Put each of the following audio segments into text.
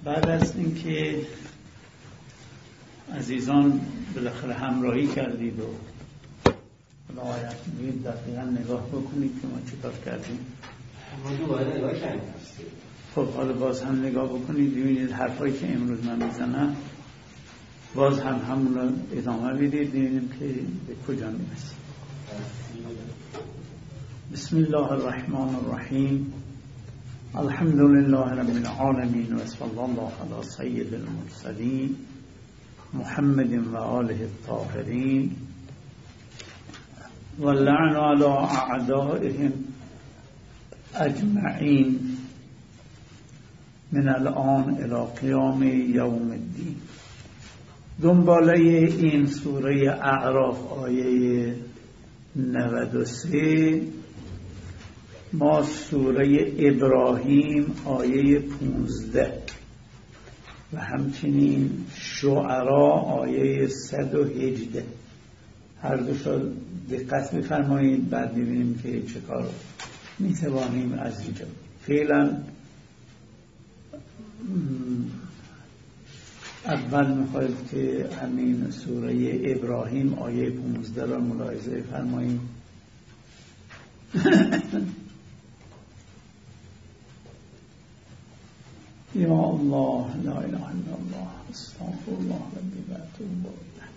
بعد از اینکه عزیزان بالاخره همراهی کردید و آیت میگید دقیقا نگاه بکنید که ما چیکار کردیم. ما دوباره نگاه کردیم. خب حالا باز هم نگاه بکنید ببینید حرفایی که امروز من میزنم باز هم همون رو ادامه بدید ببینیم که به کجا میرسیم. بسم الله الرحمن الرحیم. الحمد لله رب العالمین و صلی الله علی سید المرسلین محمد و آله الطاهرین و لعن علی اعدائهم اجمعین من الان الی قیام یوم الدین. دنباله این سوره اعراف آیه 93 ما سوره ابراهیم آیه 15 و همچنین شعرا آیه 118 هر دوشا دقت بفرمایید بعد ببینیم که چه کار میتوانیم از اینجا. فعلا اول میخواید که همین سوره ابراهیم آیه 15 را ملاحظه فرمایید. یا الله لا اله الا الله استغفر الله ربی و اتوب الیه.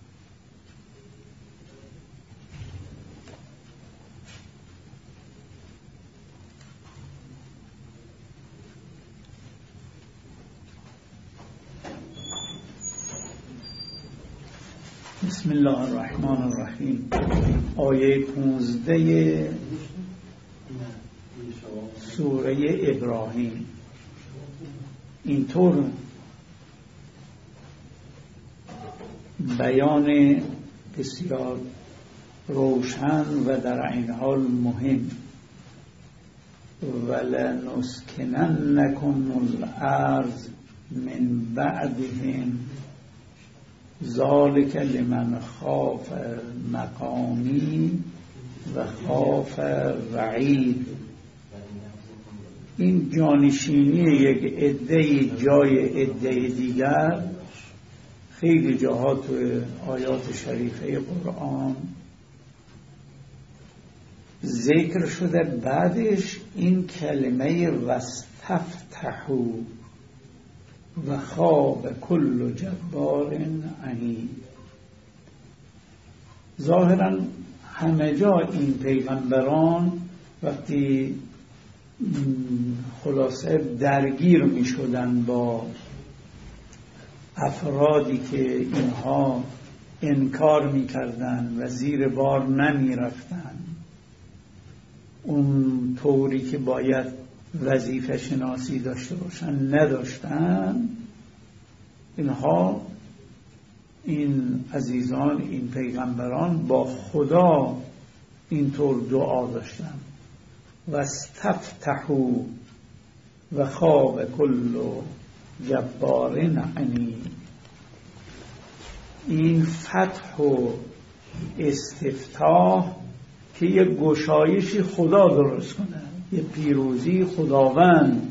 بسم الله الرحمن الرحیم. آیه 15 سوره ابراهیم اینطور بیان بسیار روشن و در عین حال مهم ولنسکننکم الارض من بعدهم ذالک لمن خاف مقامی و خاف وعید. این جانشینی یک عده جای عده دیگر خیلی جاها تو آیات شریفه قرآن ذکر شده. بعدش این کلمه واستفتحوا و خاب کل جبار عنید. ظاهرا همه جا این پیغمبران وقتی خلاصه درگیر می شدن با افرادی که اینها انکار می کردن و زیر بار نمی رفتن، اون طوری که باید وظیفه شناسی داشته باشن نداشتن، اینها این عزیزان این پیغمبران با خدا اینطور دعا داشتن واستفتحوا و خاب کل جبار عنید. این فتح و استفتاح که یه گشایشی خدا درست کنه، یه پیروزی خداوند.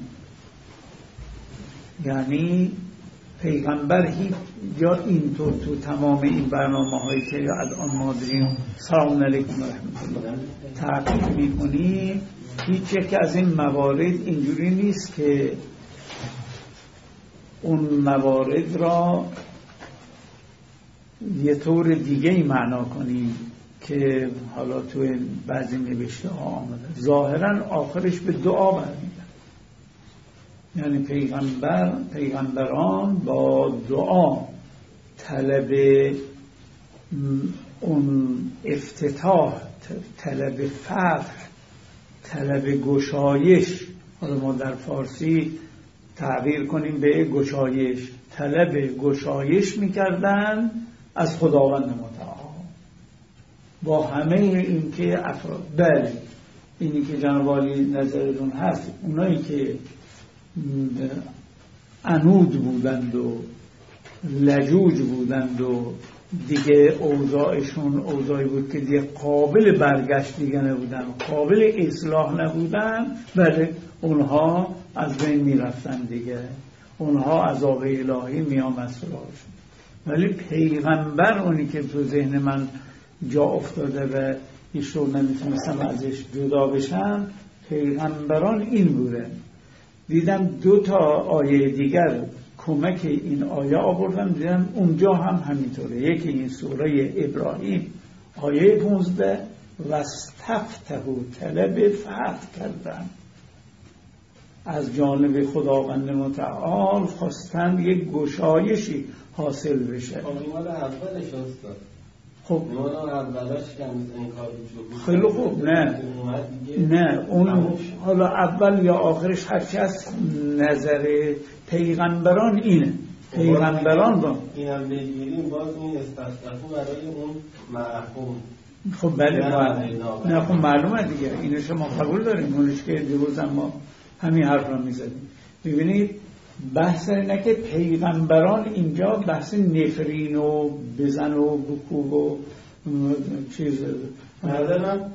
یعنی پیغمبر یا اینطور تو تمام این برنامه هایی که الان ما داریم سلام علیکم و رحمت الله تعقیب میکنیم، هیچ یک از این موارد اینجوری نیست که اون موارد را یه طور دیگه ای معنا کنیم که حالا تو بعضی نوشته ها آمده. ظاهرا آخرش به دعا برمیگرده. یعنی پیغمبران با دعا طلب اون افتتاح، طلب فتح، طلب گشایش، حالا ما در فارسی تعبیر کنیم به گشایش، طلب گشایش میکردن از خداوند متعال. با همه این که افراد بله اینی که جناب عالی نظرتون هست، اونایی که عنود بودند و لجوج بودند و دیگه اوضاعشون اوضاعی بود که دیگه قابل برگشت دیگه نبودن، قابل اصلاح نبودن، بله اونها از بین می رفتن دیگه. اونها عذاب الهی میامد سراغشون. ولی پیغمبر اونی که تو ذهن من جا افتاده و ایشون نمیتونستم ازش جدا بشم، پیغمبران این بوده. دیدم 2 آیه دیگر کمک این آیه آوردم، دیدم اونجا هم همینطوره. یکی این سوره ابراهیم آیه 15 واستفتحوا طلب فتح کردن، از جانب خداوند متعال خواستن یک گشایشی حاصل بشه. مال اولش استاد. خب مال اولش که این کار بود. خیلی خوب. نه اون حالا اول یا آخرش هرچی از نظر پیغمبران اینه. پیغمبران رو اینم بگیریم باز این استفتحوا برای اون محکوم. خب بله نه خب معلومه دیگه، اینو شما قبول داریم. اونش که دیروز ما همین حرف رو میزدیم. ببینید بحث اینه که پیغمبران اینجا بحث نفرین و بزن و بکوب و چیز ندارم.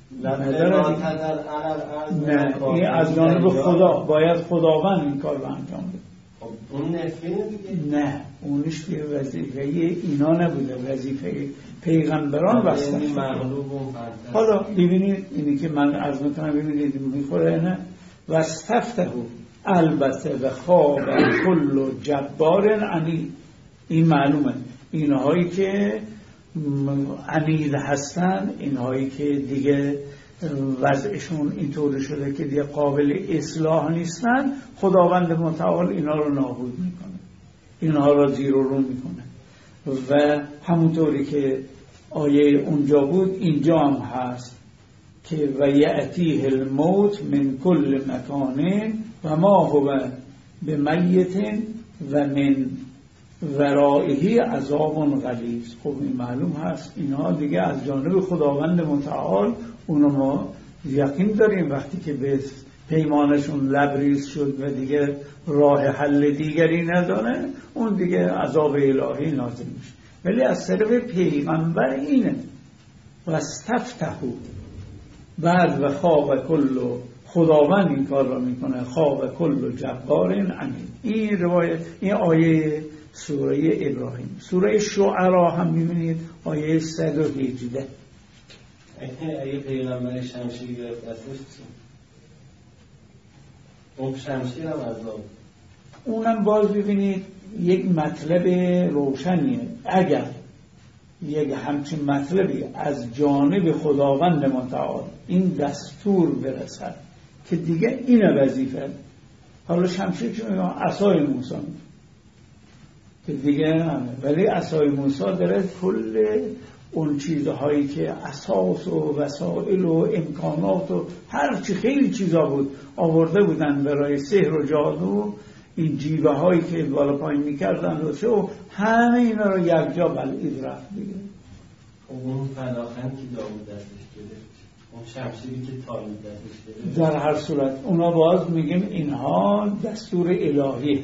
نه این از جانب خدا، باید خداوند این کار رو انجام بده. خب اون نفرینه دیگه. نه اونش که وظیفه اینا نبوده، وظیفه پیغمبران واسه حالا ببینید اینی که من عرض میکنم، ببینید میخوره نه واستفتحوا البته و خواب کل جبار عنید. این معلومه اینهایی که عنید هستن، اینهایی که دیگه وضعشون اینطور شده که دیگه قابل اصلاح نیستن، خداوند متعال اینا رو نابود میکنه، اینها رو زیر و رو میکنه. و همونطوری که آیه اونجا بود اینجا هم هست که و یأتیه الموت من کل مکان و ما هو بمیت و من ورائه عذاب غلیظ. خب این معلوم هست اینها دیگه از جانب خداوند متعال، اونو ما یقین داریم وقتی که به پیمانشون لبریز شد و دیگه راه حل دیگری نداره، اون دیگه عذاب الهی نازل میشه. ولی از طرف پیغمبر اینه واستفتحوا، بعد و خواب کل، خداوند این کار را میکنه، خواب کل جبار عنید. این روایت، این آیه سوره ابراهیم. سوره شعراء هم میبینید آیه 118. اگه پیغمبر شمشیر گرفت دستش چی؟ اون شمشیر هم عذاب. اونم باز ببینید یک مطلب روشنیه. اگر یک همچین مطلبی از جانب خداوند متعال این دستور برسد که دیگه این وظیفه، حالا شمشیر چون عصای موسی که دیگه همه، ولی عصای موسی داره کل اون چیزهایی که اساس و وسائل و امکانات و هر چی خیلی چیزا بود آورده بودن برای سحر و جادو، این جیوه هایی که بالا پایین میکردن و همه اینا رو یک جا بلعید رفت دیگه. اون فلاخن که داود دستش گرفت، اون شمشیری که طالب دستش گرفت، در هر صورت اونا باز میگیم اینها دستور الهی.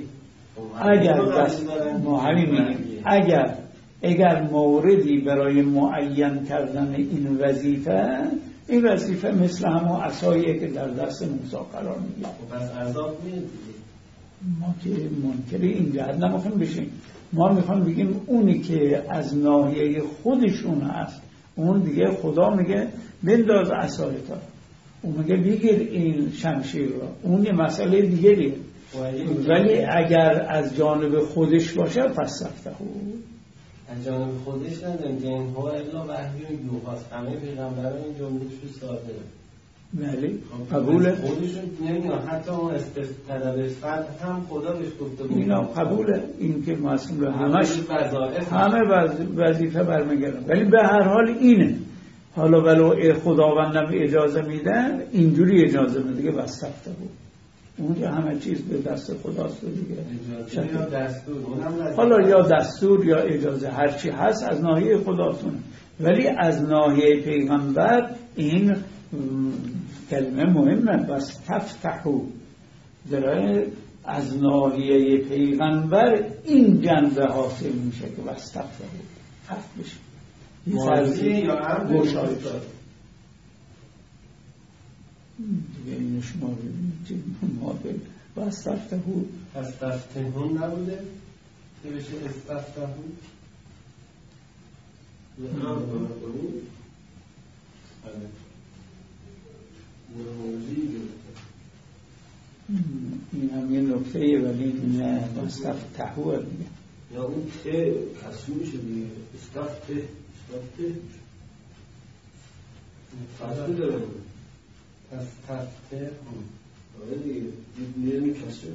اگر موردی برای معین کردن این وظیفه مثل همون عصاییه که در دست موسی قرار میگیره. پس عذاب میاد. ما که منکر این جهت نمیخوایم بشیم. ما میخوایم بگیم اونی که از ناحیه خودشون هست، اون دیگه خدا میگه بنداز عصایتا، اون میگه بگیر این شمشیر رو، اون یه مسئله دیگریه. ولی اگر از جانب خودش باشه پس استفتحوا. از جانب خودش نداریم که این ها الا وحی و یوحاست. همه پیغمبران این جمله‌شو ساده. بله قبوله. خودشون نمیدونم حتی اون طلب فتح هم خدا بهش گفته بود. اینا قبوله، این که مسئول همه وظیفه برمیگردن. ولی به هر حال اینه. حالا ولو خداوندم اجازه میدن اینجوری اجازه میده دیگه واستفتحوا. اونجا همه چیز به دست خداست دیگه. یا دستور. حالا یا دستور یا اجازه هر چی هست از ناحیه خداتونه. ولی از ناحیه پیغمبر این کلمه مهمه، واستفتحوا. داره از ناحیه پیغمبر این جنبه حاصل میشه که واستفتحوا حرف بشه. ماضی یا امر گشایش دیگه اینو شما ببینید ما و استفتحو استفتحون نبوده که بشه استفتحون این هم یه نکتهیه ولی نه استفتحو میگه یا اون ته کسری میشه دیگه استفته فصله داره استفتحون آره دیگه میرمی کسری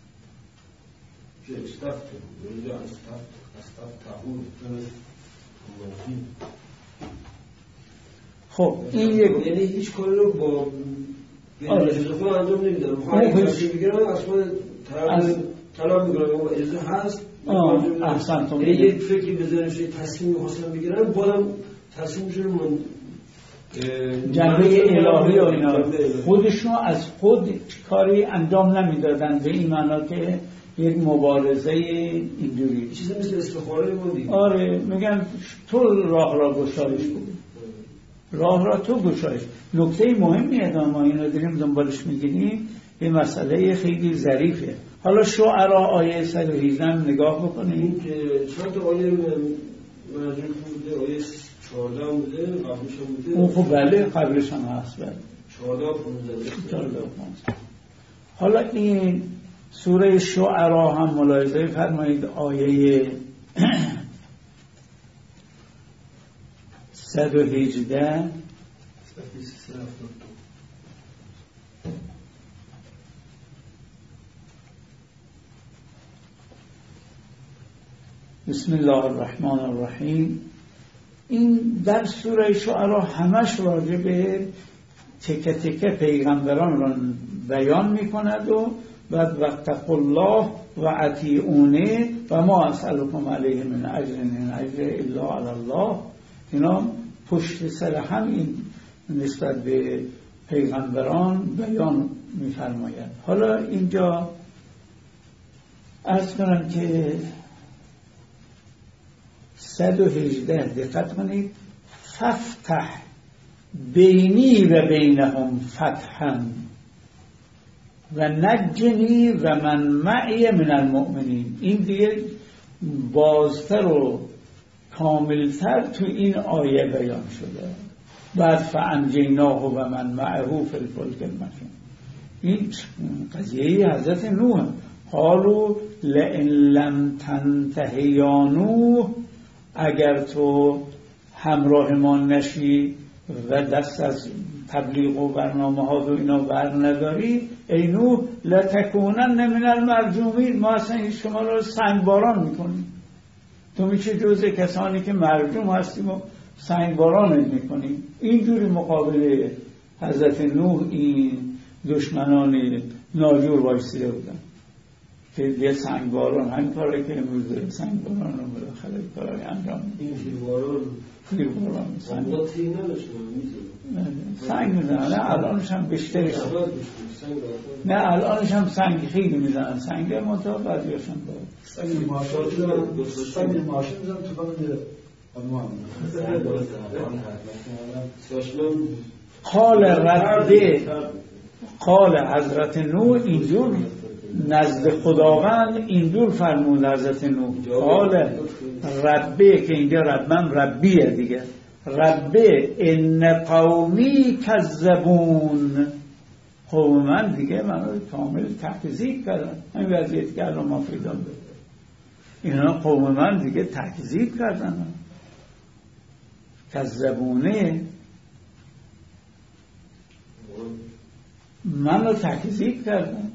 میشه استفته یا استفتحون خب این یک یعنی هیچ کاری رو با اجازه خود انجام نمیدارم خواهی کسی بگیرم از خود طلب میگرم و اجازه هست احسنتون یعنی یک فکری بذارم شده تصمیم میخواستم بگیرم بازم تصمیم شده من جنبه الهی و اینا خودشون از خود کاری انجام نمیدادن به این معنا که یک مبارزه اینجوری چیزی مثل استخاره بودی. آره میگن تو راه را گشایش بود، راه را تو گشایش. نکته مهمی ما اینو داریم دنبالش میگیریم، یه مسئله خیلی ظریفه. حالا شعرا آیه 118 نگاه بکنید که چند تا آیه رو مرجع بوده، آیه 14 بوده، قبلش هم بوده. اون خب بله قبلش هم هست بله 14 حالا این سوره شعرا هم ملاحظه فرمایید آیه 118 بسم الله الرحمن الرحیم. این در سوره شعرا همش راجع به تکه تکه پیغمبران را بیان میکند و بعد واتقوا الله و اطیعونی و ما اسألکم علیه من اجر ان اجر الا علی الله. اینا پشت سر هم این نسبت به پیغمبران بیان میفرماید. حالا اینجا عرض کنم که 118 دقت کنید، ففتح بینی و بینهم فتحا و نجنی و من معی من المؤمنین. این دیگه بازتر و کاملتر تو این آیه بیان شده. بعد فانجیناه و من معه فی الفلک المشحون. این قضیه حضرت نوح. قالوا لئن لم تنته یا نوح، اگر تو همراه ما نشی و دست از تبلیغ و برنامه ها و اینا بر نداری، ای نوح لتکونن من المرجومین، ما اصلا شما رو سنگباران میکنیم، تو میشه جزء کسانی که مرجوم هستیم و سنگباران میکنیم. اینجوری مقابل حضرت نوح این دشمنان ناجور وایسیده بودن که یه سنگباران همین کاری که امروز داره سنگباران رو بالاخره کارای انجام این فیلباران سنگ میزنن. نه الانش هم بیشترش، نه الانش هم سنگ خیلی میزنن، سنگ متوازیشون داره سنگ ماشین میزنن تو کنه آلمان. قال حضرت نوح اینجور نزد خداوند اینجور فرمود حضرت نوح، قال ربه، که اینجا ربیه دیگه، ربه ان قومی کذبون، قوم من دیگه من رو کامل تکذیب کردن. این وضعیتی که الان ما پیدا داریم، اینا قوم من دیگه تکذیب کردن، کذبونه من رو تکذیب کردن.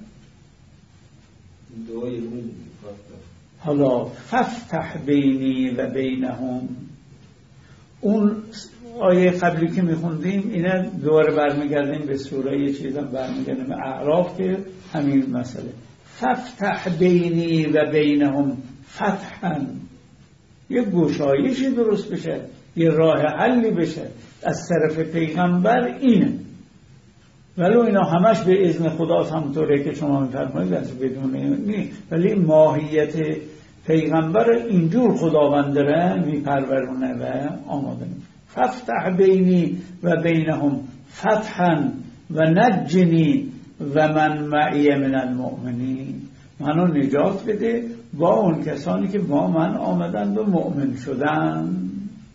حالا ففتح بینی و بینهم، اون آیه قبلی که میخوندیم اینا دوباره برمیگردیم به سوره یه چیزا برمیگردیم به اعراف که همین مسئله ففتح بینی و بینهم فتحا، یه گشایشی درست بشه، یه راه حلی بشه از طرف پیغمبر اینه. ولی اینا همش به اذن خداست، همونطوره که شما میفرمایید از بدون نیست، ولی ماهیت پیغمبر اینجور خداوند داره میپرورونه و آماده میکنه. ففتح بینی و بینهم فتحا و نجنی و من معی من المؤمنین، منو نجات بده با اون کسانی که با من آمدند و مؤمن شدند.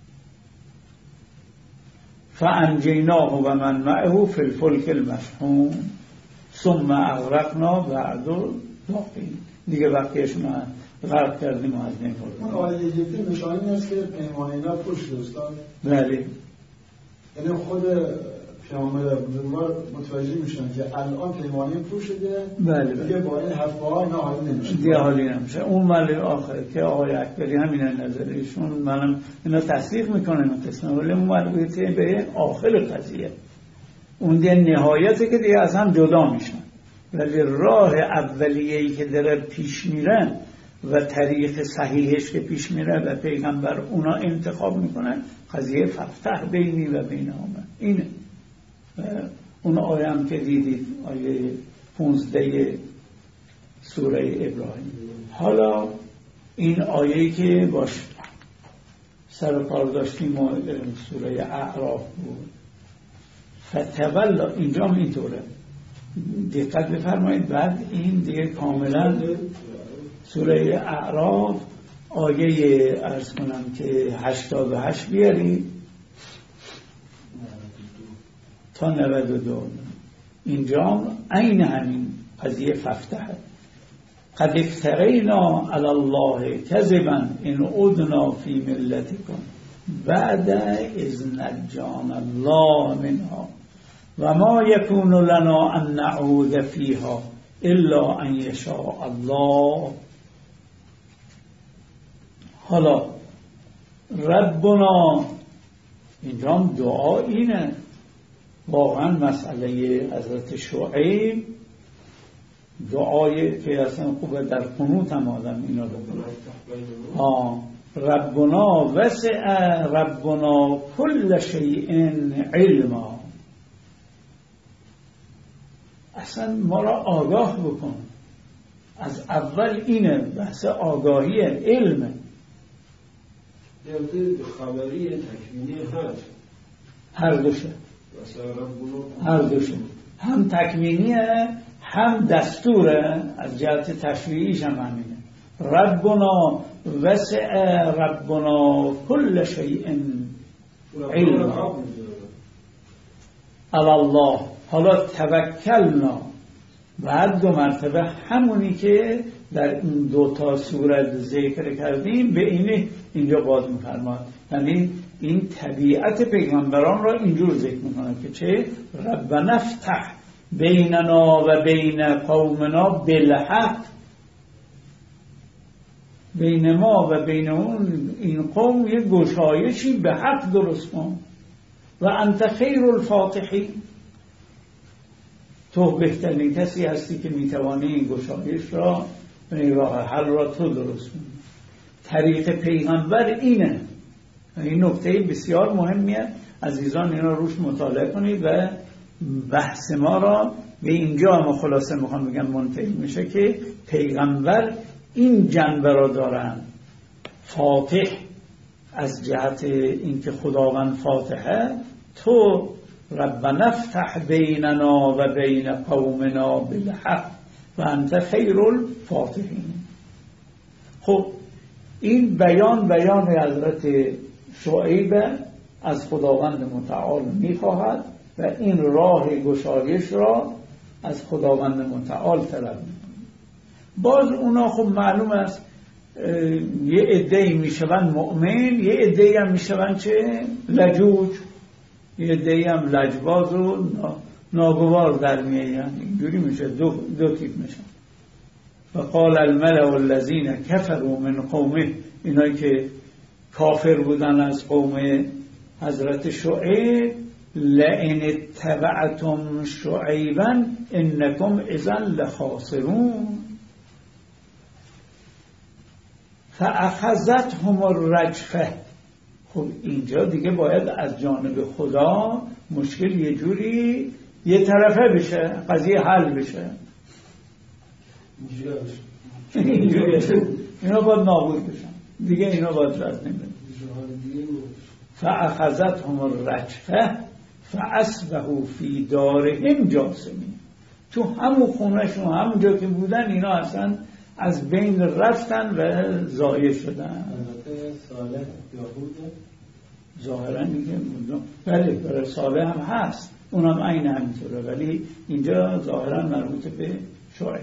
فانجیناه و من معه فی الفلک المشحون ثم اغرقنا بعد باقین. دیگه وقتیش ما غرق کردیم و از نمی‌آورد. اون آیه یکی نشانی این است که پیمان اینا پشت استاد. بله. یعنی خود پیامبر بزرگوار متوجه میشن که الان پیمانی پوش شده. بله. دیگه با این حرف‌ها اینا حالی نمیشه. دیگه حالی نمیشه. اون مال آخر که آقای اکبری همین نظرشون، منم اینا تصدیق میکنن قسمه، ولی اون مربوطه به آخر قضیه، اون دیگه نهایته که دیگه از هم جدا میشن. ولی راه اولیه‌ای که داره پیش میره و طریق صحیحش که پیش میره و پیغمبر اونا انتخاب میکنن، قضیه ففتح بینی و بینهم اینه. اون آیه هم که دیدید، آیه 15 سوره ابراهیم. حالا این آیه‌ای که باش سر کار داشتیم و سوره اعراف بود، فتولا، اینجا هم اینطوره، دقت بفرمایید. بعد این دیگه کاملا سوره اعراف آیه عرض کنم که 88 بیارید تا 92. اینجا عین همین قضیه ففتحه. قد افترینا علی الله کذبا ان عدنا فی ملتکم بعد اذ نجانا الله منها و ما یکون لنا ان نعود فیها الا ان یشاء الله. حالا ربنا، اینجا هم دعا اینه. واقعا مسئله حضرت شعیب دعای که اصلا خوبه در قنوت هم آدم اینا رو بکنه. ربنا وسع ربنا کل شیء علما. اصلا ما را آگاه بکن. از اول اینه بحث آگاهی علم. خبری تکوینی هست، هر دوشه، هر دوشه، هم تکوینیه هم دستوره. از جهت تشریعیش هم همینه. ربنا وسع ربنا کل شیء علما علی الله. حالا توکلنا، بعد 2 مرتبه همونی که در این 2 سورت ذکر کردیم به اینجا باز می‌فرماد. یعنی این طبیعت پیغمبران را اینجور ذکر می‌کنه که چه؟ ربنا افتح بیننا و بین قومنا بالحق. بین ما و بین اون این قوم یک گشایشی به حق درست کن. و انت خیر الفاتحین، تو بهترین کسی هستی که میتوانی این گشایش را، راه حل را تو درست کنی. طریق پیغمبر اینه. این نکته بسیار مهمیه. عزیزان اینا روش مطالعه کنید و بحث ما را به اینجا هم خلاصه میخوام بگم منتهی میشه که پیغمبر این جنبه را دارن. فاتح از جهت اینکه خداوند فاتحه، تو ربنا افتح بیننا و بین قومنا بالحق و انت خیر الفاتحین. خب این بیان حضرت شعیب از خداوند متعال میخواهد و این راه گشایش را از خداوند متعال طلب میکنه. باز اونا خب معلوم است یه عده‌ای میشوند مؤمن، یه عده‌ای هم میشوند چه؟ لجوج، یه عده‌ای هم لجباز و ناگوار در میآیند. اینجوری میشه، دو تیپ میشن. فقال الملأ الذين كفروا من قومه، اینایی که کافر بودن از قوم حضرت شعیب، لئن اتبعتم شعیبا انکم اذا لخاسرون فاخذتهم الرجفه. خب اینجا دیگه باید از جانب خدا مشکل یه جوری یه طرفه بشه، قضیه حل بشه. اینا باید نابود بشن دیگه، اینا باید رد نمیدن. فاخذتهم الرجفه فاصبحوا فی دارهم جاثمین. تو همون خونهشون همونجا که بودن اینا اصلا از بین رفتن و ضایع شدن. البته صالح یهوده ظاهرا دیگه بله برای صالح هم هست، اونم عین همینطوره، ولی اینجا ظاهرا مربوط به شعیب.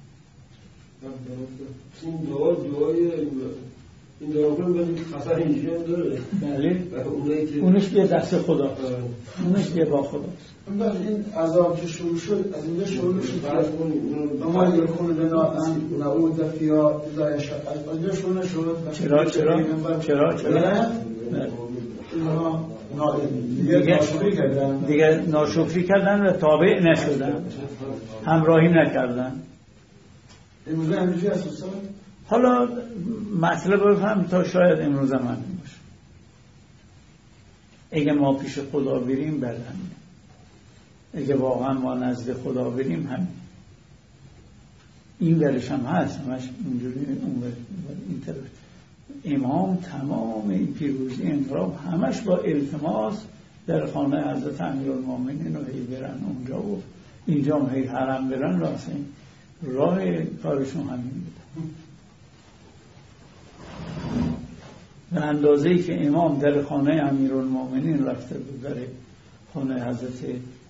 این دعای این دعا کنم خسر اینجوری هم داره. بله اونش به دست خدا، اونش به با خداست. این عذاب که شروع شد از اینجا شروع شد اما یکون بنا نعود فیا اینجا شروع نشد. چرا دیگه ناشکری کردن و تابع نشدن، همراهی نکردن. امروز همینجوری هست استاد؟ حالا مطلب رو هم تا شاید امروز هم همین باشه. اگه ما پیش خدا بریم بله همین، اگه واقعا ما نزد خدا بریم همین. این ورش هم هست، همش اینجوری اون این طرف. امام تمام این پیروزی انقلاب همش با التماس در خانه حضرت امیرالمومنین و هی برن اونجا و اینجا هم هی حرم برن، راسته راه کارشون همین بود. به اندازه‌ای که امام در خانه امیرالمومنین رفته بود، در خانه حضرت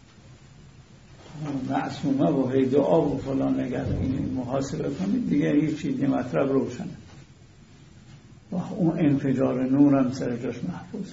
معصومه و هی دعا و فلان نگه این محاسبه کنید دیگه هیچ چیزی مطلب روشنه و اون انفجار نور هم سر جاش محفوظ.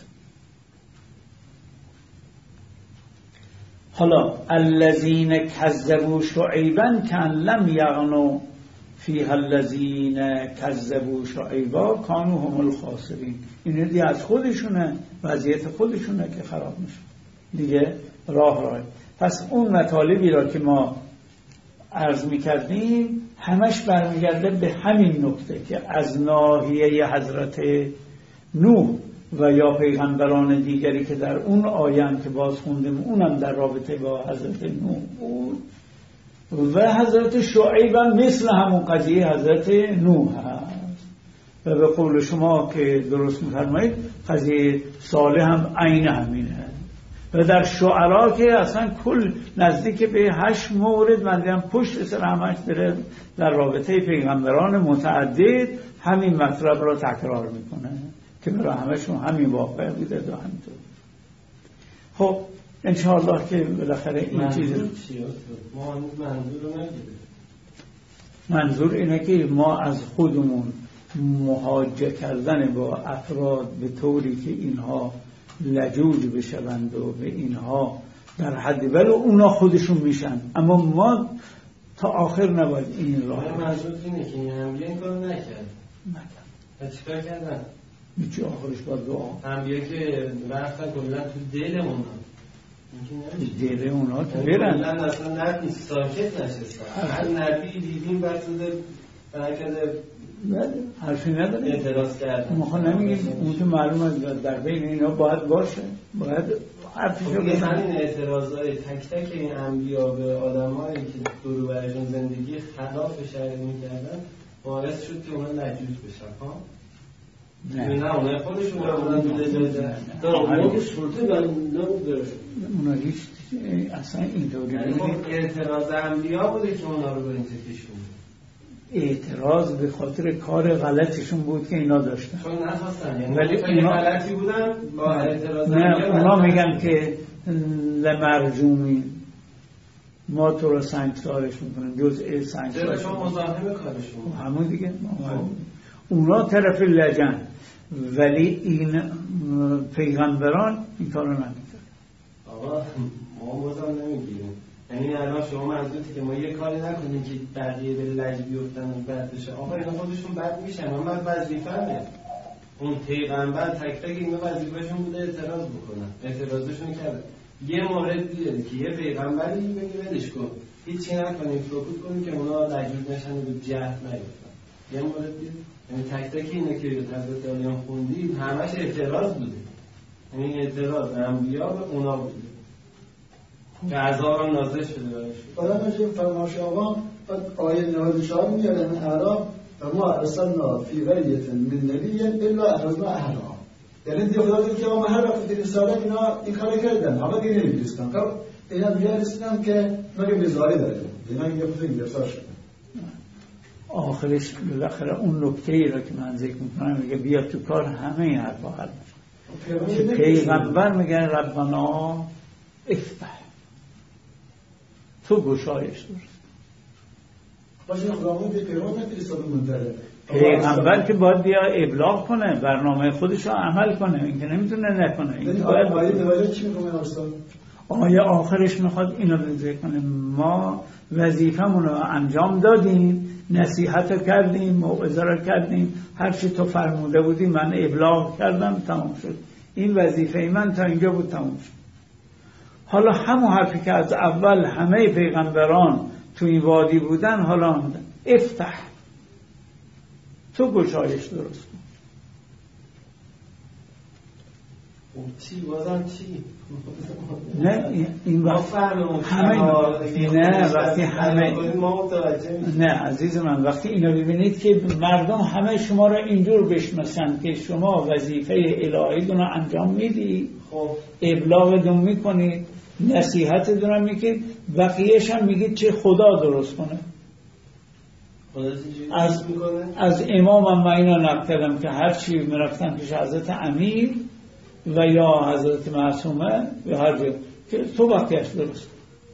حالا الذین کذبوا شعیبا کان لم یغنوا فیها الذین کذبوا شعیبا کانوا هم الخاسرین. این دیگه از خودشونه، وضعیت خودشونه که خراب میشه دیگه. راه پس اون مطالبی را که ما عرض میکردیم همش برمیگرده به همین نکته که از ناحیه حضرت نوح و یا پیغمبران دیگری که در اون آیه هم که باز خوندیم اونم در رابطه با حضرت نوح بود و حضرت شعیب هم مثل همون قضیه حضرت نوح هست و به قول شما که درست می‌فرمایید قضیه صالح هم عین همینه. و در شعرا که اصلا کل نزدیک به 8 مورد من دیدم پشت سر همش داره در رابطه پیغمبران متعدد همین مطلب را تکرار میکنه که برای همشون همین واقع بوده و همینطور. خب انشاءالله که بالاخره این چیز منظور اینه که ما از خودمون محاجه کردن با افراد به طوری که اینها لجوج بشوند و به اینها در حد ولی اونا خودشون میشن، اما ما تا آخر نباید این راه. منظور اینه که این انبیا این کارو نکرد. و چیکار کردن؟ چی آخرش باید دعا. انبیا که رفتن کلا تو دل اونا. دل اونا که برن. کلا اصلا نبی ساکت نشستن. هر نبی دیدیم بعد برکده حرفی نداره اعتراض کردن. ما نمیگیم اون که معلومه در بین اینا باید باشه، باید حرفیشو بزنن. همین اعتراضای تک تک این انبیا به آدمایی که دور و برشون زندگی خلاف شرع میکردن باعث شد که اونا لجوج بشن. ها نه اونا خودشون اونا اونا سلطه نبود اونا هیچ اصلا اینطوری بود. اعتراض انبیا بوده که اونا رو به این کشوند. اعتراض به خاطر کار غلطشون بود که اینا داشتن، چون نخواستن، یعنی ولی اونا غلطی بودن با اعتراض. نه اونا میگن که لمرجومی ما تو رو سنگسارش میکنیم، جزء سنگسارش. چون مزاحم کارشون همون دیگه اونا طرف لجن، ولی این پیغمبران این کارو نمیکنن. آقا ما مزاحم نمیگیریم، یعنی الان شما منظورتی که ما یه کاری نکنیم که بقیه به لج بیفتن و بد بشه. آقا اینا خودشون بد میشن، اما وظیفه‌مه. اون پیغمبر تک تک اینا وظیفه‌شون بوده اعتراض بکنن، اعتراضشون کرد. یه مورد دیگه که یه پیغمبری بگی ولش کن، هیچی نکنیم، سکوت کنیم که اونا لجوج نشن و به جهل نیفتن. یه مورد دیگه یعنی تک تک اینا که حضرت علیان خوندیم همش اعتراض بوده، یعنی اعتراض انبیا به اونا بوده که عذاب هم نازل شده برایش. بعد میشه فرمایش آقا آیه 94 میگه در اعراب و ما ارسلنا فی قریة من نبی الا اخذنا اهلها. یعنی دیگه خدا که ما هر وقت در رسالت اینا این کارو کردن، اما دیگه نمی‌رسیدن. اینا بیای رسیدم که مگه بیزاری داره اینا یه خود گرفتار شده. آخرش بالاخره اون نکته‌ای را که من ذکر میکنم میگه بیا تو کار همه این حرفا حل میشه. پیغمبر میگن ربنا افتح، تو گشایش درست. باشه خداوند به پیغمبر نفرستاد منتظر. پیغمبر که باید بیا ابلاغ کنه، برنامه خودش رو عمل کنه، این که نمیتونه نکنه. این آیه چی میگه استاد؟ آیه آخرش میخواد اینو ذکر کنه ما وظیفمون رو انجام دادیم، نصیحت رو کردیم، موعظه رو کردیم، هر چی تو فرموده بودی من ابلاغ کردم، تمام شد. این وظیفه من تا اینجا بود، تمام شد. حالا همون حرفی که از اول همه پیغمبران تو این وادی بودن حالا آمدن افتح، تو گشایش درست کن. چی بازم چی؟ نه این وقت همه نه وقتی همه نه عزیز من وقتی اینو ببینید که مردم همه شما را اینجور بشناسن که شما وظیفه الهیتون رو انجام میدی، خب ابلاغتون میکنید، نصیحتتون رو میگید، بقیه‌اش هم میگید چه خدا درست کنه. از امام من اینو نقل کردم که هر چی میرفتن پیش حضرت امیر و یا حضرت معصومه یا هر جا که تو بقیه‌اش درست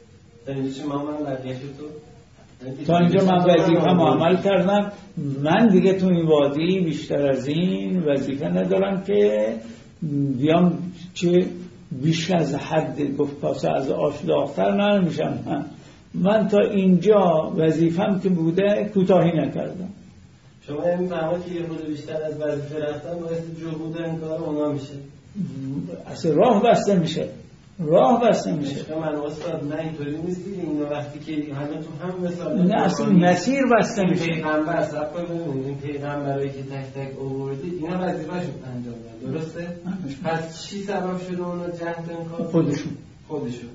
تا اینجا من وظیفه‌مو عمل کردم، من دیگه تو این وادی بیشتر از این وظیفه ندارم که بیام چه بیش از حد گفت کاسه از آش داغ‌تر نمیشم. من تا اینجا وظیفه‌م که بوده کوتاهی نکردم. شما این فهمید که یه خود بیشتر از وظیفه رفتن باعث جهود انکار اونا میشه. اصلا راه بسته میشه. من استاد نه اینطوری نیست دیگه. اینا وقتی که همه تو هم مثال نه اصلا مسیر بسته میشه. پیغمبر صاحب ببینید این پیغمبرایی که تک تک آوردید اینا وظیفه‌شون انجام دادن، درسته؟ پس چی سبب شده اونا جهد انکار؟ خودشون.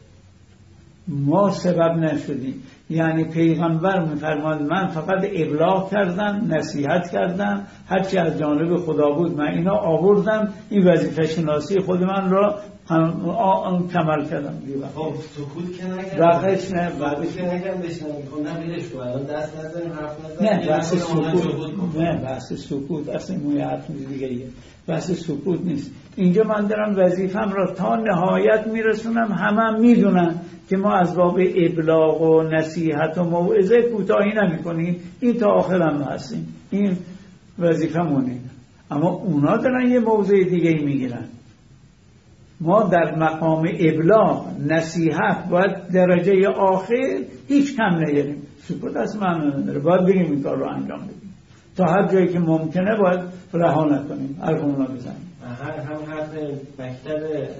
ما سبب نشدیم. یعنی پیغمبر میفرماد من فقط ابلاغ کردم، نصیحت کردم، هرچی از جانب خدا بود من اینا آوردم، این وظیفه شناسی خود من را کمل کردم. خب سکوت که نکردم بعدش نه دست نزدیم حرف نزدیم. نه بحث سکوت اصلا موی حرف دیگه ایه. بحث سکوت نیست. اینجا من دارم وظیفم را تا نهایت میرسونم، همه میدونن که ما از باب ابلاغ و نصیحت و موعظه کوتاهی نمی‌کنیم، این تا آخر هم هستیم، این وظیفه‌مونه. اما اونا دارن یه موضوع دیگه میگیرن. ما در مقام ابلاغ نصیحت باید درجه آخر هیچ کم نگیریم. سکوت از معنی نداره، باید بریم این کار رو انجام بدیم تا هر جایی که ممکنه باید رها نکنیم، حرف اونا بزنیم. هم حرف مکتب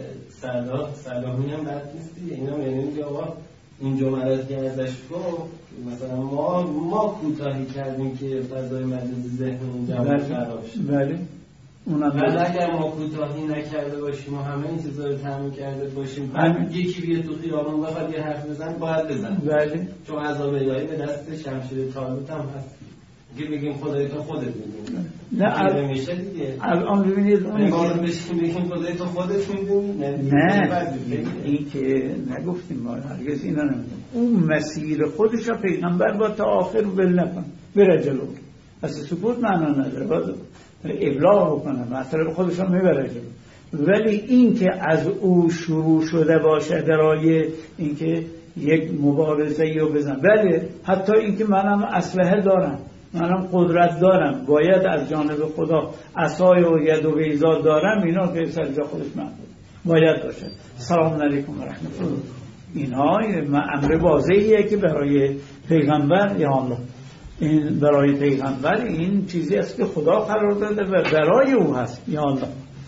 صلاحی هم بد نیست دیگه. اینا میگن که آقا این جملات که ازش گفت مثلا ما کوتاهی کردیم که فضای مجازی ذهنمون جمع خراب شد. بله اونم اگر ما کوتاهی نکرده باشیم و همه این چیزا رو تامین کرده باشیم، یکی بیاد تو خیابون بخواد یه حرف بزنه باید بزنه. بله چون عذاب الهی به دست شمشیر طالوت هم هست. دیگه بگیم خدای تو خودت میدونی. نه میشه دیگه. الان ببینید اونی که بگیم خدای تو خودت میدونی. نه این که نگفتیم ما هرگز اینا نمیگیم. اون مسیر خودش رو پیغمبر با تا آخر ول نکن، بره جلو. اصلا سکوت معنا نداره، باید ابلاغ بکنه، مطلب خودش رو میبره جلو. ولی این که از او شروع شده باشه برای این که یک مبارزه رو بزن، بله حتی این که منم اسلحه دارم، منم قدرت دارم، باید از جانب خدا عصای و ید و بیضا دارم، اینا که سر جا خودش محدود باید باشه. سلام علیکم و رحمت الله. اینها امر واضحیه که برای پیغمبر یا الله، این برای پیغمبر این چیزی است که خدا قرار داده و برای او هست یا الله.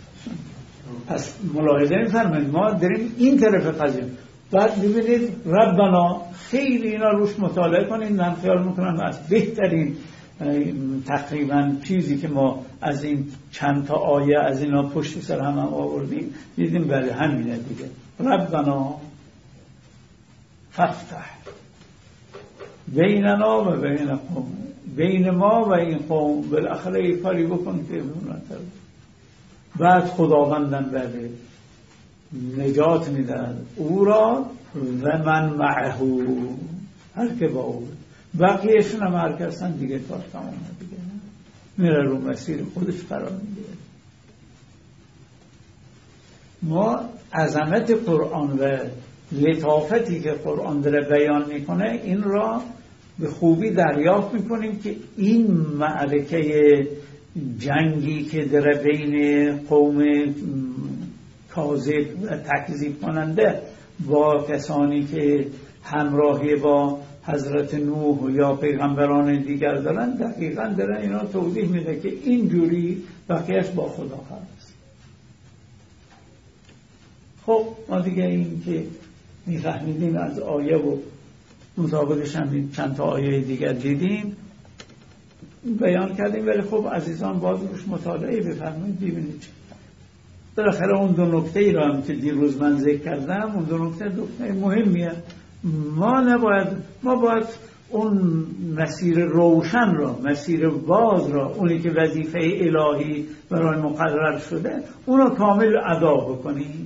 پس ملاحظه می‌فرمایید ما داریم این طرف قضیه. بعد ببینید ربنا، خیلی اینا روش مطالعه کنید. من خیال میکنم از بهترین تقریبا چیزی که ما از این چند تا آیه از اینا پشت سر هم آوردیم دیدیم بله همینه دیگه. ربنا ففتح بیننا و بین قوم، بین ما و این قوم بالاخره یه کاری بکن که بهونتر. بعد خداوندن بله نجات میدن او را و من معه، هر که با او، بقیهشون هم هر کسن دیگه کار تمامه دیگه، میره رو مسیر خودش قرار میگیره. ما عظمت قرآن و لطافتی که قرآن داره بیان میکنه این را به خوبی دریافت میکنیم که این معرکه جنگی که داره بین قوم کاذب و تکذیب کننده با کسانی که همراهی با حضرت نوح یا پیغمبران دیگر دارن، دقیقا داره اینا توضیح میده که اینجوری بقیهش با خدا هست. خب ما دیگه این که میفهمیدیم از آیه و مطابقش هم چند تا آیه دیگر دیدیم بیان کردیم، ولی خب عزیزان باز روش مطالعه بفرمایید ببینید چه بالاخره اون دو نکته ای را هم که دیروز من ذکر کردم، اون دو نکته مهمیه. ما باید اون مسیر روشن را، مسیر باز را، اونی که وظیفه الهی برای مقرر شده اون را کامل ادا بکنیم،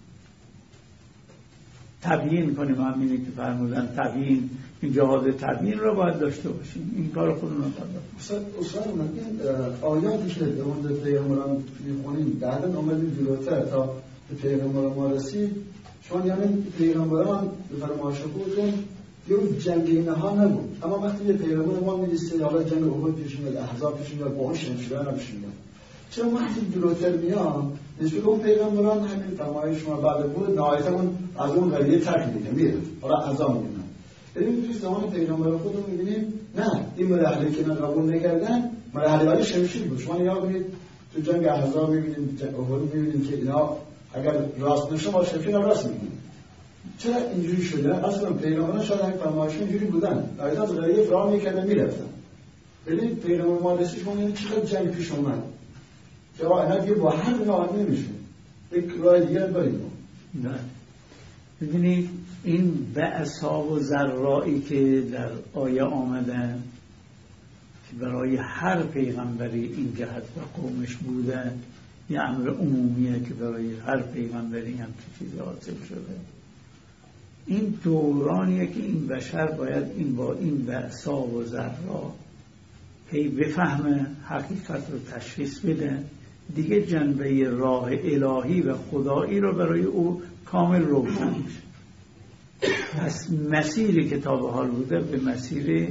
تبیین کنیم. همینی که فرمودن تبیین، این جهاد تبیین رو باید داشته باشیم. این کار خودمون رو باید اصلا این آیاتی که به مورد پیغمبران میخونیم بعدا آمدیم جلوتر تا به پیغمبران ما رسید، چون یعنی پیغمبران به فرمایش خودتون یه جنگ اینها نبود، اما وقتی یه پیغمبر ما می‌رسید حالا جنگ احد پیش میاد، احزاب پیش میاد، باهاش شمشیران پیش میاد، چون وقتی جلوتر میان نسبت اون پیغمبران همین فرمایش ما بعد بود نهایتا اون از اون قضیه ترک میکنه میره، حالا عذاب میکنه. ببین توی زمان پیغمبر خودمون میبینیم نه این مرحله که قبول نکردن مرحله های شمشیر بود. شما نگاه کنید تو جنگ احزاب میبینیم، احد میبینیم که اینا اگر راست نشه ما شمشیر راست میگیم. چرا اینجوری شده؟ اصلا پیغمبران شاید همین فرمایشون اینجوری بودن، نهایتا از قضیه فرار میکردن میرفتن. ببین پیغمبر ما رسید شما یعنی چقدر جنگ پیش اومد که اینا دیگه با هر نوع نمیشه، یک راه دیگر داریم. نه ببینید این بعثا و ذرایی که در آیه آمدن که برای هر پیغمبری این جهت و قومش بوده، یه امر عمومیه که برای هر پیغمبری هم چیزی حاصل شده. این دورانیه که این بشر باید این با این بعثا و ذرا هی بفهمه، حقیقت رو تشخیص بده، دیگه جنبه راه الهی و خدایی رو برای او کامل روشن میشه. پس مسیری که تا به حال بوده به مسیر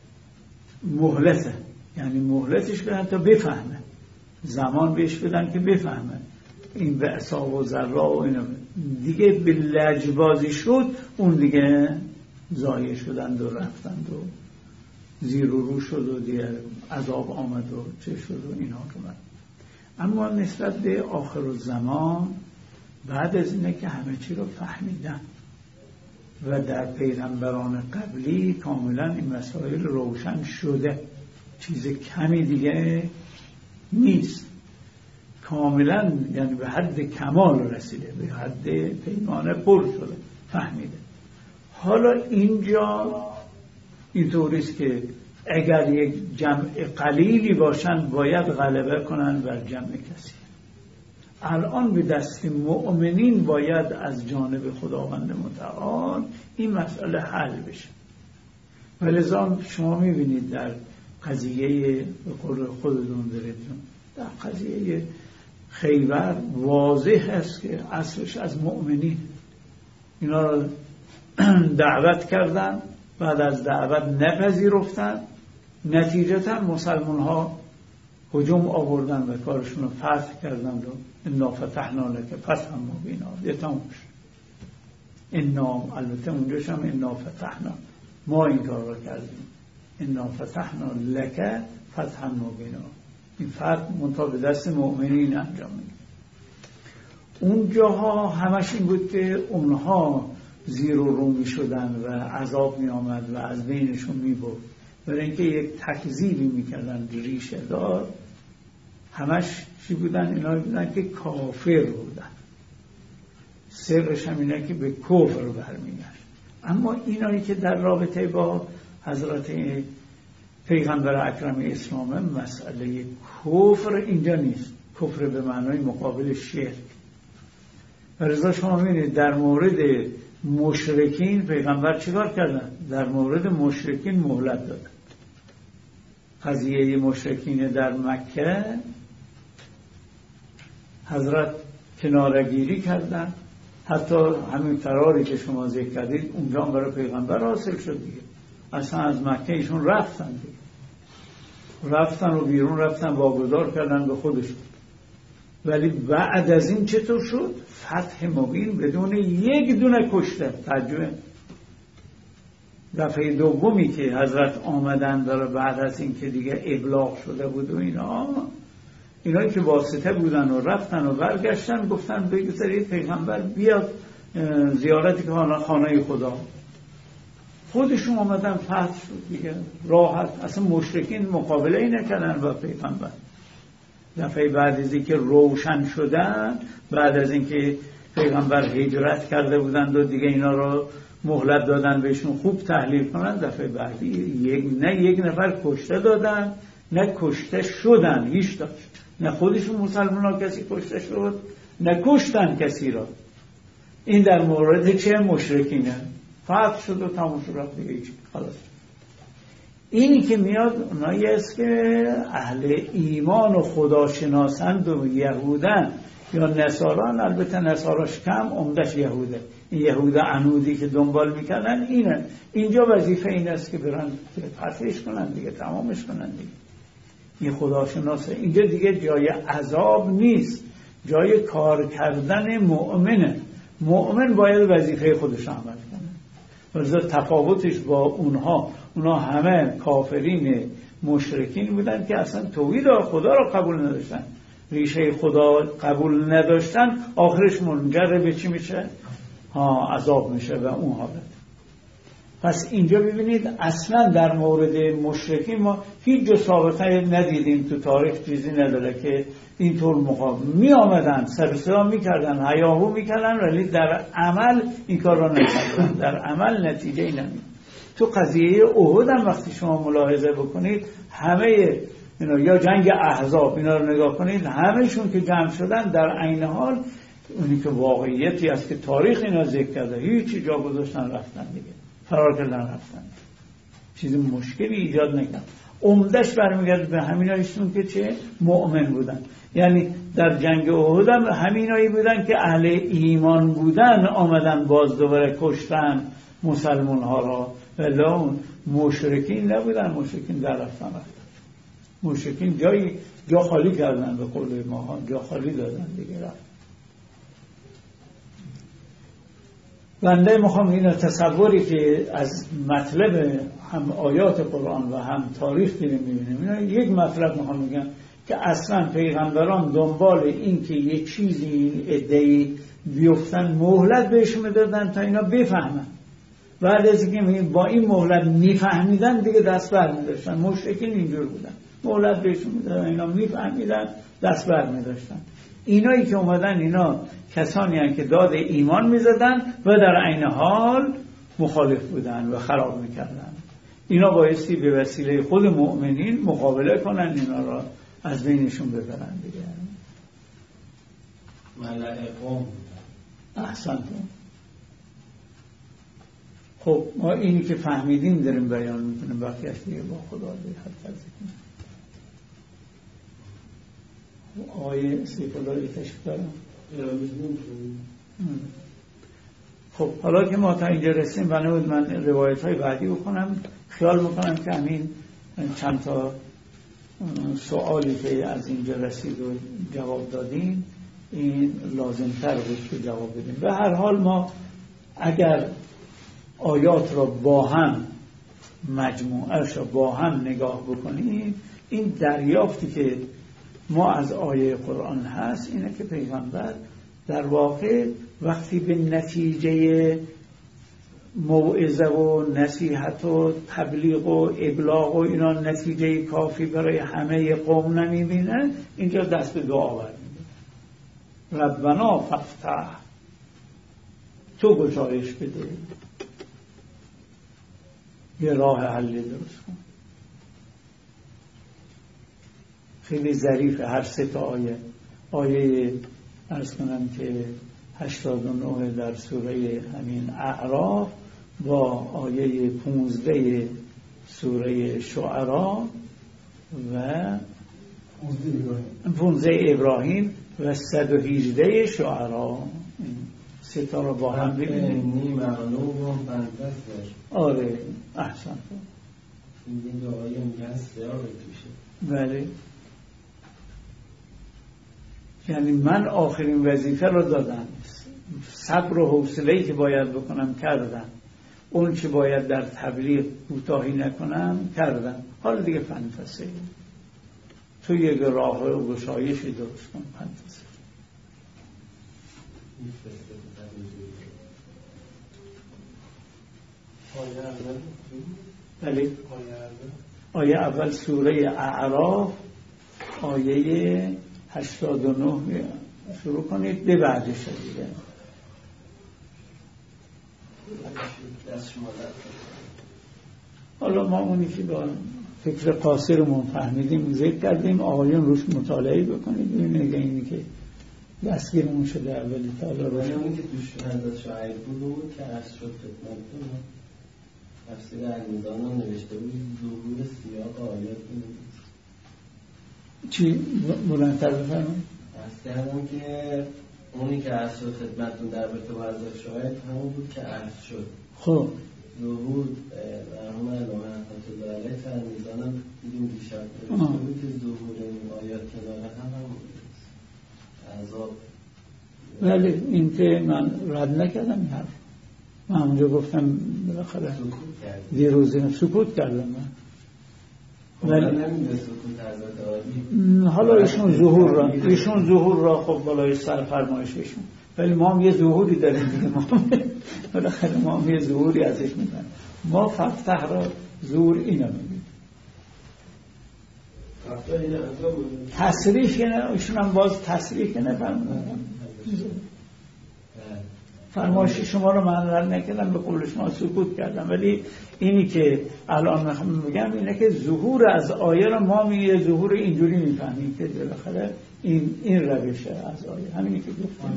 مهلته، یعنی مهلتش بدن تا بفهمه، زمان بهش بدن که بفهمه. این بعثا و ذرا و اینا دیگه به لجبازی شد، اون دیگه ضایع شدند و رفتند و زیر و رو شد و دیگه عذاب آمد و چه شد و اینها اومد. اما نسبت به آخر الزمان بعد از اینه که همه چی رو فهمیدن و در پیغمبران قبلی کاملا این مسائل روشن شده، چیز کمی دیگه نیست، کاملا یعنی به حد کمال رسیده، به حد پیمانه پر شده، فهمیده. حالا اینجا اینطوریست که اگر یک جمع قلیلی باشن باید غلبه کنن بر جمع کثیر. الان به دست مؤمنین باید از جانب خداوند متعال این مسئله حل بشه. ولذا شما میبینید در قضیه به قول خودتون دارید، در قضیه خیبر واضح است که اصلش از مؤمنین. اینا رو دعوت کردن، بعد از دعوت نپذیرفتن، نتیجتا مسلمان ها هجوم آوردن و کارشون رو فتح کردن و انا فتحنا لک فتحا مبینا. یه تموش انا، البته اونجاش هم انا فتحنا، ما این کار رو کردیم، انا فتحنا لک فتحا مبینا. این فتح منطقه به دست مؤمنین انجام میده. اونجاها همش این بود که اونها زیر و رو می شدن و عذاب می آمد و از بینشون می برد، برای اینکه یک تکذیبی می کردن ریشه دار. همش چی بودن؟ اینا بودن که کافر بودن، سرش هم اینه که به کفر برمیگشت. اما اینایی که در رابطه با حضرت پیغمبر اکرم اسلام مسئله کفر اینجا نیست. کفر به معنای مقابل شرک، رضا شما می‌بینید در مورد مشرکین پیغمبر چیکار کردن؟ در مورد مشرکین مهلت دادن. قضیه مشرکین در مکه حضرت کنارگیری کردن، حتی همین قراری که شما ذکر کردید اونجا برای پیغمبر حاصل شد دیگه. اصلا از مکه ایشون رفتن و بیرون رفتن واگذار کردن به خودشون. ولی بعد از این چطور شد؟ فتح مبین بدون یک دونه کشته. تعجبه. دفعه دومی که حضرت آمدن داره بعد از این که دیگه ابلاغ شده بود و اینایی که واسطه بودن و رفتن و برگشتن گفتن بگذارید پیغمبر بیاد زیارتی که خانه خدا. خودشون آمدن فتح شد دیگه راحت. اصلا مشرکین مقابله ای نکردن با پیغمبر. دفعه بعد از اینکه روشن شدن، بعد از اینکه پیغمبر هجرت کرده بودند و دیگه اینا رو مهلت دادن بهشون خوب تحلیل کنن، دفعه بعدی یک نفر کشته دادن نه کشته شدن، هیچ داشت نه خودشون مسلمان ها کسی کشته شد نه کشتن کسی را. این در مورد چه مشرکینه فتح شد و تمام شد دیگه هیچ خلاص. اینی که میاد اونایی است که اهل ایمان و خداشناسند و یهودن یا نصاران، البته نصاراش کم، عمدش یهوده. این یهود عنودی که دنبال میکنن اینه. اینجا وظیفه این است که برن فتحش کنن دیگه، تمامش کنن دیگه. این خداشناسه. اینجا دیگه جای عذاب نیست، جای کار کردن مؤمنه. مؤمن باید وظیفه خودش عمل کنه. ولذا تفاوتش با اونا همه کافرین مشرکین بودن که اصلا توحید خدا را قبول نداشتن، ریشه خدا قبول نداشتن، آخرش منجر به چی میشه؟ عذاب میشه و اون حالت. پس اینجا ببینید اصلا در مورد مشرکین ما هیچ جا سابقه ندیدیم، تو تاریخ چیزی نداره که اینطور می آمدن سر صدا میکردن، هیاهو میکردن، ولی در عمل این کار را نکردن. در عمل نتیجه ای نمید. تو قضیه احد هم وقتی شما ملاحظه بکنید همه اینا یا جنگ احزاب اینا رو نگاه کنید، همهشون که جمع شدن در عین حال اونی که واقعیتی است که تاریخ اینا ذکر کرده، هیچی جا گذاشتن رفتن دیگه، فرار کردن رفتن، چیز مشکلی ایجاد نکرد. عمدش برمیگرده به همینایشون که چه مؤمن بودن. یعنی در جنگ احد هم همینایی بودن که اهل ایمان بودن آمدن باز دوباره کشتن مسلمان ها را، ولی اون مشرکین نبودن. مشرکین در رفتن مشرکین جا خالی کردن، به قول ما جا خالی دادن دیگه رفت. بنده میخوام این تصوری که از مطلب هم آیات قرآن و هم تاریخ دیدیم میبینیم، اینا یک مطلب میخوام بگم که اصلا پیغمبران دنبال این که یک چیزی ادعی بیفتن مهلت بهشون میدادن تا اینا بفهمن. بعد از اینکه با این مهلت میفهمیدن دیگه دست بر میداشتن. مشرکین اینجور بودن، مهلت بهشون میدادن، اینا میفهمیدن دست بر میداشتن. اینایی که اومدن اینا کسانی هستند که داد ایمان میزدن و در عین حال مخالف بودن و خراب میکردن. اینا بایستی به وسیله خود مؤمنین مقابله کنن، اینا را از بینشون ببرن دیگه. ملأ قوم. احسنتون. خب ما اینی که فهمیدیم داریم بیان میکنیم، بقیه‌اش دیگه با خدا حد ترزی کنیم. آیه سیفالای تشکر دارم. خب حالا که ما تا اینجا رسیم بنابود من روایت های بعدی بکنم. خیال میکنم که همین چند تا سوالی که از اینجا رسید و جواب دادیم این لازمتر بود که جواب بدیم. به هر حال ما اگر آیات را با هم مجموعش را با هم نگاه بکنیم، این دریافتی که ما از آیه قرآن هست اینه که پیغمبر در واقع وقتی به نتیجه موعظه و نصیحت و تبلیغ و ابلاغ و اینا نتیجه کافی برای همه قوم نمیبینه، اینجا دست به دعا برمیده. ربنا ففتح، تو گشایش بده، یه راه حل درست کن. خیلی ظریفه هر سه تا آیه عرض کنم که 89 در سوره همین اعراف با آیه 15 سوره شعراء و 15 ابراهیم و 118 شعراء. سه تا رو با هم ببینیم. آره احسن. این دو آیه میگن سیاه توشه. بله. یعنی من آخرین وظیفه رو دادم، صبر و حوصله‌ای که باید بکنم کردم، اون چه باید در تبلیغ کوتاهی نکنم کردم. حالا دیگه فنفسه تو یک راه و گشایشی درست کن. فنفسه بله. آیه اول سوره اعراف آیه 89 شروع کنید به بعدش دیگه. حالا ما اونی که با فکر قاصرمون فهمیدیم ذکر کردیم، آقایون روش مطالعه بکنید ببینید اینی که دستگیرمون شده اولی تعالی رو. اونی که دوش حضرت شاعر بود که از شد خدمتتون تفسیر علیزان نوشته بود ظهور سیاق آیات بود. چی بلندتر بفرمایید؟ از کردم که اونی که عرض شد خدمتتون در رابطه با حضرت شاعر همون بود که عرض شد. خب ظهور مرحوم علامه رحمت الله علیه فرمیزانم دیدیم دیشب نوشته بود که ظهور این آیات کنار هم عذاب. بله این که من رد نکردم این حرف، من همونجا گفتم بالاخره دیروزی سکوت کردم من. حالا ایشون ظهور را خب بالای سر فرمایششون، ولی ما هم یه ظهوری داریم دیگه، بالاخره ما هم یه ظهوری ازش میکنیم. ما فتح را ظهور اینا میگیم، تصریح کنه ایشون هم باز تصریح کنه فرمایش شما رو من رد نکردم، به قول شما سکوت کردم. ولی اینی که الان میگم اینه که ظهور از آیه رو ما یه ظهور اینجوری میفهمیم که بالاخره این روشه از آیه، همینی که گفتم.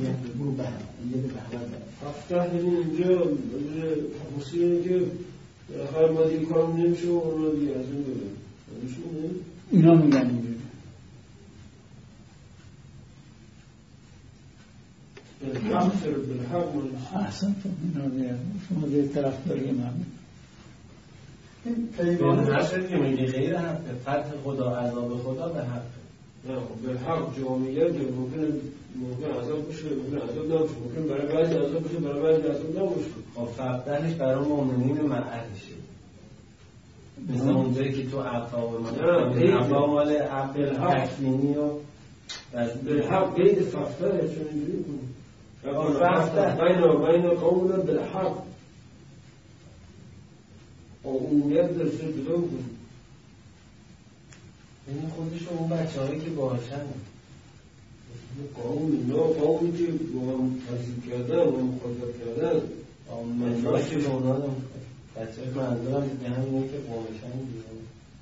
افتح اینجا مصیره که بالاخره ما دیگه کار نمیشه و اون رو دیگه از این بگم اینا میگن اینجوری. احسن تو اینا شما دیگه طرف داریم همین این نشد که میگه غیر حق فتح خدا عذاب خدا به حق. نه خب به حق جامعیت ممکن عذاب بشه، ممکن عذاب نباشه، ممکن برای بعضی عذاب بشه، برای بعضی عذاب نباشه. خب فتحش برای مؤمنین معهدشه، مثل اونجایی که تو عفا مال عقل تکوینی و بالحق قید فتحه چون اینجوری کنیم بین قومنا بالحق عمومیت در سر جدا کنیم. این خودشون اون بچه هایی که باشن قومی که با هم تحصیل کردن و مخاطب کردن منظورش که اونا هم بچه های منظورم دیگه همینه که قومشن دیگه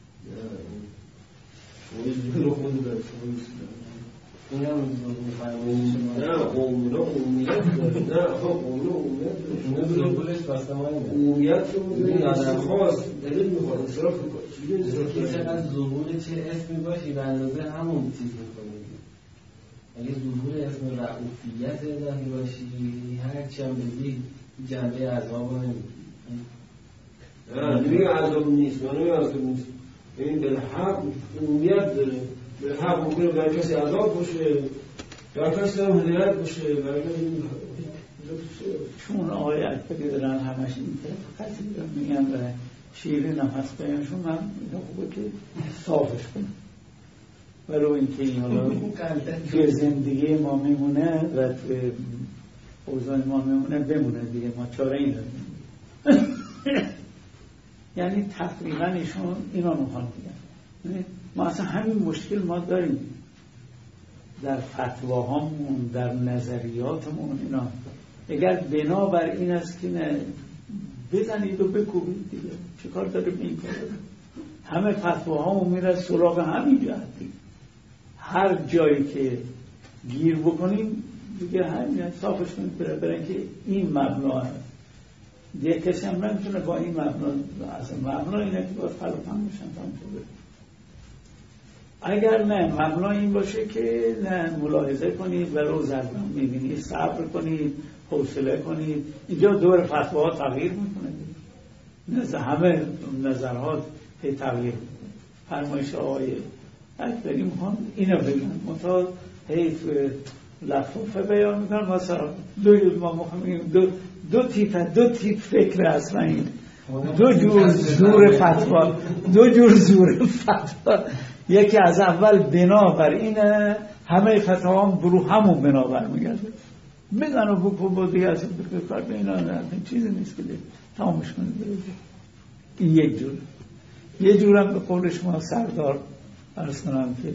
شما رو خود در شما این هم میفرمایید شما نه قومنا عمومیت داره، نه قومنا عمومیت داره، نمیدونم بولش بسته ما اینه عمومیت رو میدونی خاص دلیل میخواد انصراف که چقدر ظهور چه اسمی باشی به اندازه همون چیز میکنی. اگه ظهور اسم رعوفیت الهی باشی هر چی هم بگی جنبه عذاب رو نمیدی. نه نمیگه عذاب نیست، من نمیگه عذاب نیست، این بالحق عمومیت داره. بالحق ممکنه برای کسی عذاب باشه، برای کسی هم هدایت باشه، برای کسی چون آقای اکبری دارن همش این فقط میگن و شیرین هم هست بیانشون، من اینا خوبه که صافش کنم ولو اینکه این حالا توی زندگی ما میمونه و توی اوضاع ما میمونه بمونه دیگه، ما چاره این داریم. یعنی تقریبا ایشون اینا میخوان دیگه. ما اصلا همین مشکل ما داریم در فتواهامون، در نظریاتمون. اینا اگر بنابر این است که نه بزنید و بکوبید دیگه چه کار داره به این کار داره؟ همه فتواهامون میره سراغ همین جهت دیگه. هر جایی که گیر بکنیم دیگه همین صافش کنید برای که این مبنا هست. دیگه کسی هم نمیتونه با این مبنا، اصلا مبنا اینه که باید خلافن بشن تمام شده. اگر نه مبنا این باشه که نه ملاحظه کنید ولو ضربم میبینید، صبر کنید، حوصله کنید، اینجا دور فتواها تغییر میکنه، نه همه نظرات تغییر میکنه. فرمایش آقای اکبری میخوام اینو بگم منطقه حیف لفافه بیان میکنم. مثلا دو تیپ فکر اصلا این دو جور زور فتوا یکی از اول بنابر اینه همه فتوام برو همون بنابر میگرده بزن و بکن با دیگه از کار به اینا نه چیزی نیست که تمامش کنید برید. این یک جور. یه جورم به قول شما سردار عرض کنم که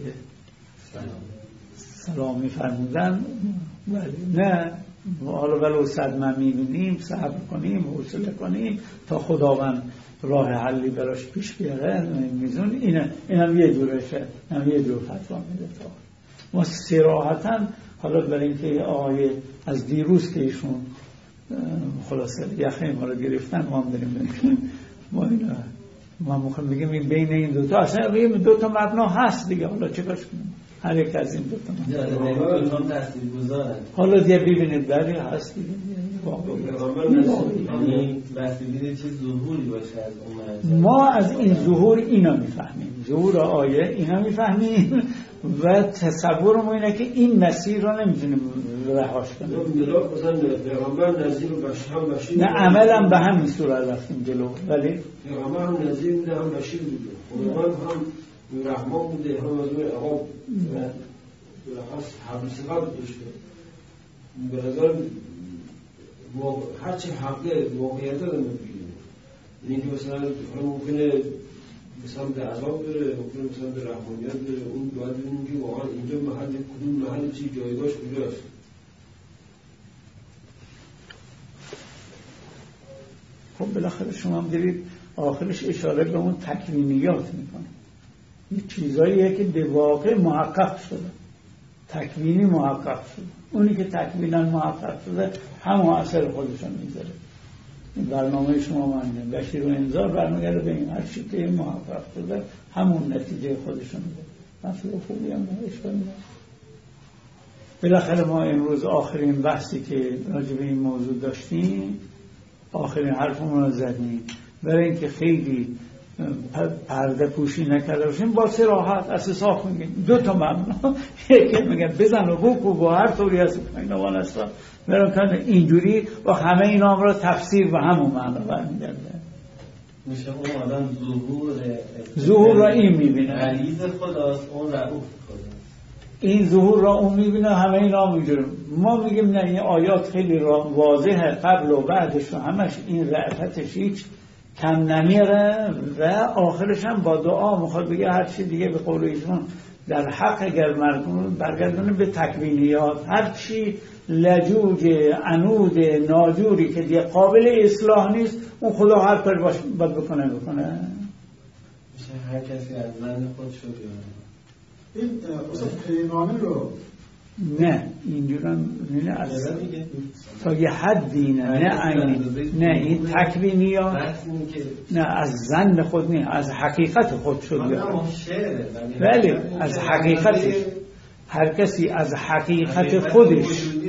سلام میفرمودن نه حالا ولو صدمه میبینیم صبر کنیم حوصله کنیم تا خداوند راه حلی براش پیش بیاره میزون اینم یه جورشه، هم یه جور فتوا میده. تا ما صراحتا حالا برای اینکه آقای از دیروز که ایشون خلاصه یخه ما رو گرفتن ما هم داریم ما اینا ما میخوایم بگیم این بین این دوتا اصلا دوتا مبنا هست دیگه، حالا چه کارش کنیم هر یک از این دوتا مبنا حالا دیگه ببینید بلی هست دیگه بستگی چه ظهوری باشه از اون ما از این ظهور اینا میفهمیم، ظهور آیه اینا میفهمیم و تصورم اینه که این مسیر رو نمیتونیم رهاش کنیم. نه عملا به همین صورت رفتیم جلو. ولی پیغمبر هم نذیر بوده هم بشیر بوده، خداوند هم رحمان بوده هم از اون عقاب بلخص حبیث قبل داشته. به نظر هرچی حقه واقعیت رو نمی‌بینیم. یعنی که مثلا ممکنه مثلا به عذاب بره، ممکنه مثلا به رحمانیت بره، اون باید ببینیم که واقعا اینجا محل کدوم محل چی جایگاهش کجاست. خب بالاخره شما هم دارید آخرش اشاره به اون تکوینیات میکنه، یه چیزاییه که به واقع محقق شده، تکوینی محقق شده. اونی که تکوینا محقق شده همون اثر خودشون میذاره. این برنامه شما معنی بشیر و انذار برمیگرده به این هر چی که محقق شده همون نتیجه خودشون میده. مثلا خوبی هم اشکال نداره. بالاخره ما امروز آخرین بحثی که راجع به این موضوع داشتیم آخرین حرفمون رو زدیم برای اینکه خیلی پرده پوشی نکرده باشیم با صراحت اساس میگیم دو تا مبنا یکی میگه بزن و بکو با هر طوری از اینا وانستا برام کنه اینجوری و همه اینا رو تفسیر به همون معنا برمیگرده. میشه اون آدم ظهور را این میبینه علیز خداست، اون رؤوف خداست. این ظهور را اون میبینه همه اینا میجوره. ما میگیم نه این آیات خیلی واضحه قبل و بعدش و همش این رأفتش هیچ کم نمیره و آخرش هم با دعا میخواد بگه هر چی دیگه به قول ایشون در حق اگر مردم برگردونه به تکوینیات هر چی لجوج عنود ناجوری که دیگه قابل اصلاح نیست اون خدا هر کاری باید بکنه میشه هر کسی از من خود شد. این اصلا پیغامه رو نه اینجورم نه از تا یه حدی نه عینی نه این تکوینیات نه از زن خود نه از حقیقت خود شد ولی از حقیقتش هر کسی از حقیقت خودش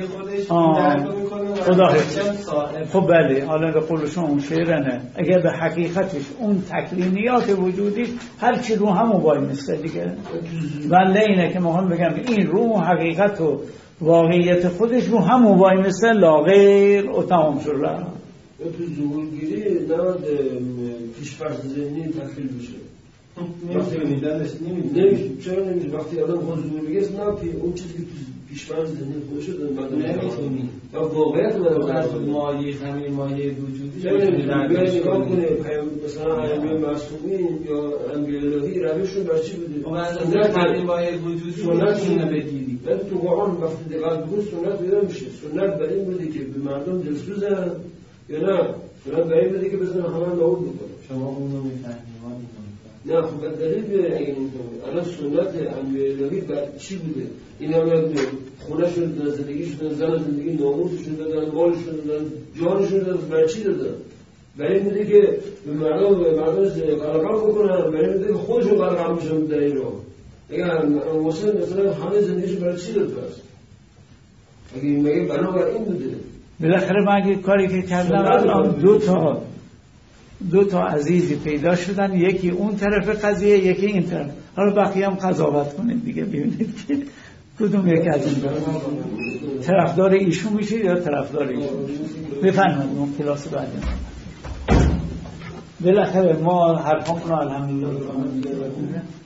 خدا خب بله حالا به قول شما اون شعر نه اگر به حقیقتش اون تکوینیات وجودی هر چی رو همون وای مثل دیگه بنده اینه که میخوام بگم این رو حقیقت و واقعیت خودش رو همون وای مثل لاغیر و تمام شد را تو ظهورگیری نباید پیش‌فرض ذهنی تکمیل بشه. وقتی میدانش نمیشه چرا نمیشه وقتی آدم خود ظهور بگه نه اون چیزی که پیش‌فرض ذهنی خودش رو نمیتونی یا واقعیت رو از مایه همین مایه وجودی بیاید نگاه کنه مثلا انبیاء معصومین یا انبیاء الهی روششون بر چی بوده؟ اون از همین مایه وجودی سنت بگیری. ولی تو قرآن وقتی دقت بکنی سنت پیدا میشه. سنت بر این بوده که به مردم دلسوزن یا نه سنت بر این بوده که بزنن همه نابود بکنن. شما اون رو میفهمید نه خب دلیل بیاره اگه نمیتونه. الان سنت امیرالهی بعد چی بوده؟ این هم خونه‌شون دادن، زندگیشون دادن، زندگی ناموسشون دادن، مالشون دادن، جانشون دادن، برای چی دادن؟ برای این بوده که به مردم قلقم بکنن، برای این بوده که خودشون قلقم بشن در این رو. اگر مثلا همه زندگیشون برای چی داده است؟ اگه مگه بنابر این بوده؟ بالاخره من اگه کاری که کردم الان دو تا عزیزی پیدا شدن، یکی اون طرف قضیه، یکی این طرف. حالا بقیه هم قضاوت کنید دیگه، ببینید که کدوم یک از این طرفدار ایشون میشید یا طرفدار ایشون. بفرمایید اون کلاس بعدی. بالاخره ما حرفمون رو الحمدلله